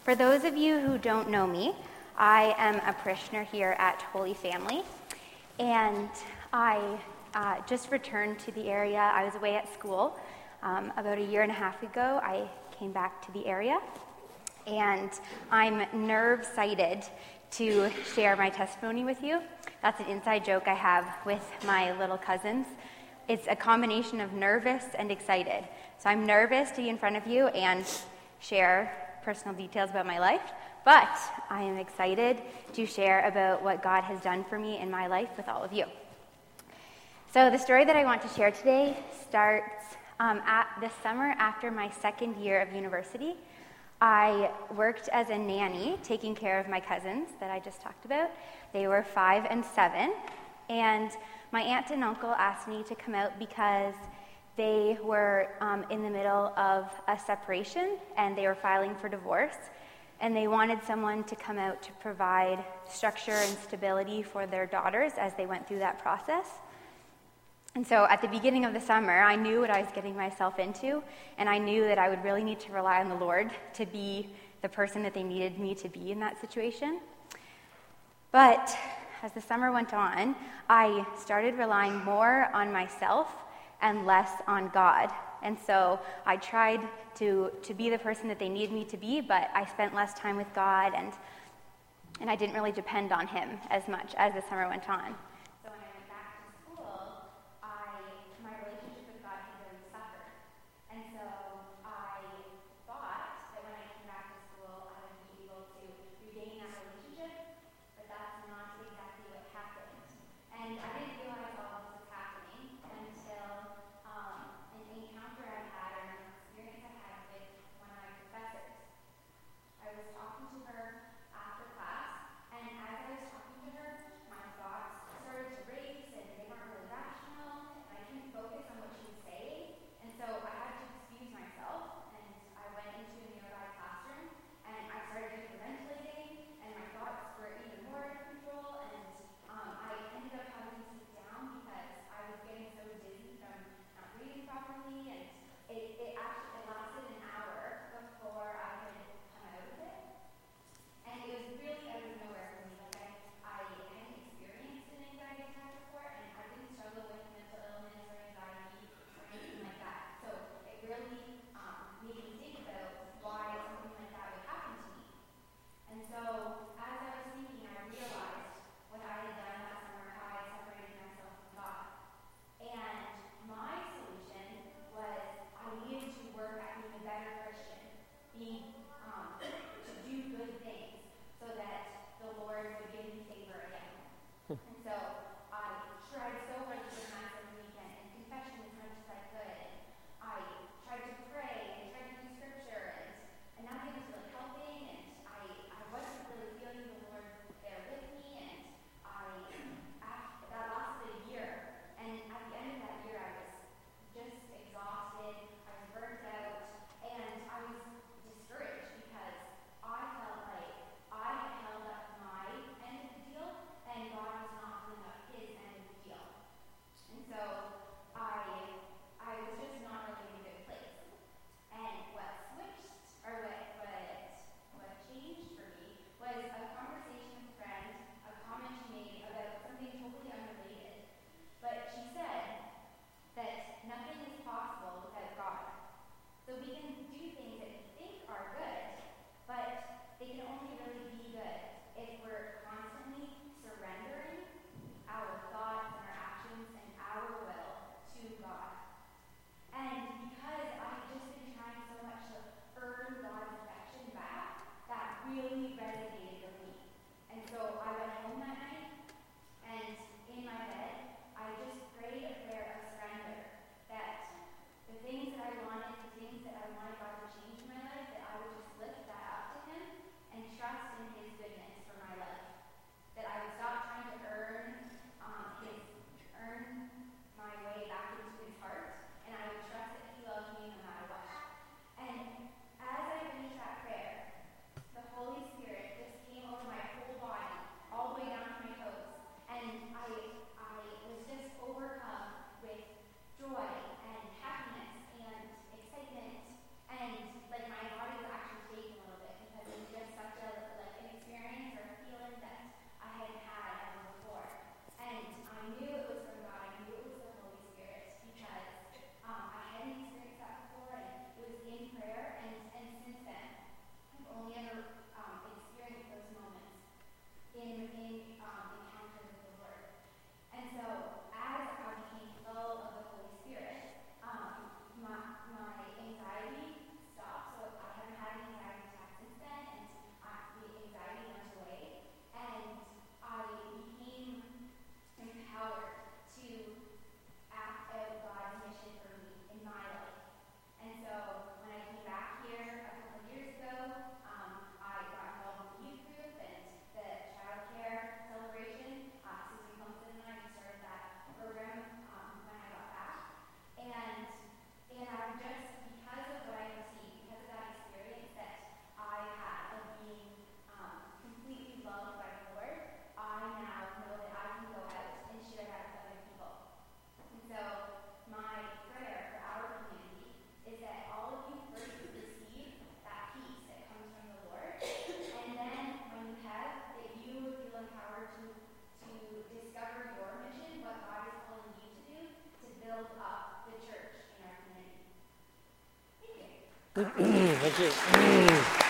For those of you who don't know me, I am a parishioner here at Holy Family, and I just returned to the area. I was away at school about a year and a half ago. I came back to the area, and I'm nerve-sighted to share my testimony with you. That's an inside joke I have with my little cousins. It's a combination of nervous and excited. So I'm nervous to be in front of you and share personal details about my life, but I am excited to share about what God has done for me in my life with all of you. So the story that I want to share today starts this summer after my second year of university. I worked as a nanny taking care of my cousins that I just talked about. They were 5 and 7, and my aunt and uncle asked me to come out because they were in the middle of a separation and they were filing for divorce, and they wanted someone to come out to provide structure and stability for their daughters as they went through that process. And so at the beginning of the summer, I knew what I was getting myself into, and I knew that I would really need to rely on the Lord to be the person that they needed me to be in that situation. But as the summer went on, I started relying more on myself and less on God. And so I tried to be the person that they needed me to be, but I spent less time with God, and I didn't really depend on Him as much as the summer went on. So when I went back to school, my relationship with God had really suffered. And so I thought that when I came back to school, I would be able to regain that relationship, but that's not exactly what happened. And I didn't realize all of this was happening until an encounter I had, or an experience I had with one of my professors. I was talking to her after class, and as I was talking to her, my thoughts started to race, and they weren't really rational, and I couldn't focus on what she was saying, and so I had to excuse myself, and I went into a nearby classroom, and I started hyperventilating, and my thoughts were even more out of control, and I ended up having to sit down because I was getting so dizzy from not breathing properly, and it lasted an hour before I could come out of it. And it was really out of nowhere for me. Like I hadn't experienced an anxiety attack before, and I didn't struggle with mental illness or anxiety or anything like that. So it really made me think about why something like that would happen to me. And so as I was thinking, I realized what I had done last summer, how I had separated myself from God. And my solution was I needed to work at being a better Christian, to do good things so that the Lord would give me favor again. And so I tried so hard to get Mass every weekend and confession as much as I could. And I tried to pray and tried to do scripture, and nothing was really helping, and I wasn't really only ever experienced those moments in encounters with the Lord. And so, as I became full of the Holy Spirit, my anxiety stopped. So I haven't had an anxiety attack since then, and the anxiety went away, and I became empowered to act out God's mission for me in my life. And so when I came back here a couple of years ago, I got involved with the youth group and the child care celebration. Susan Thompson and I started that program when I got back. And I'm just, because of what I received, because of that experience that I had of being completely loved by the Lord, I now know that I can go out and share that with other people. And so my prayer for our community is that all of you first receive that peace that comes from the Lord, and then when you have, that you would feel empowered to discover your mission, what God is calling you to do, to build up the church in our community. Thank you. Thank you.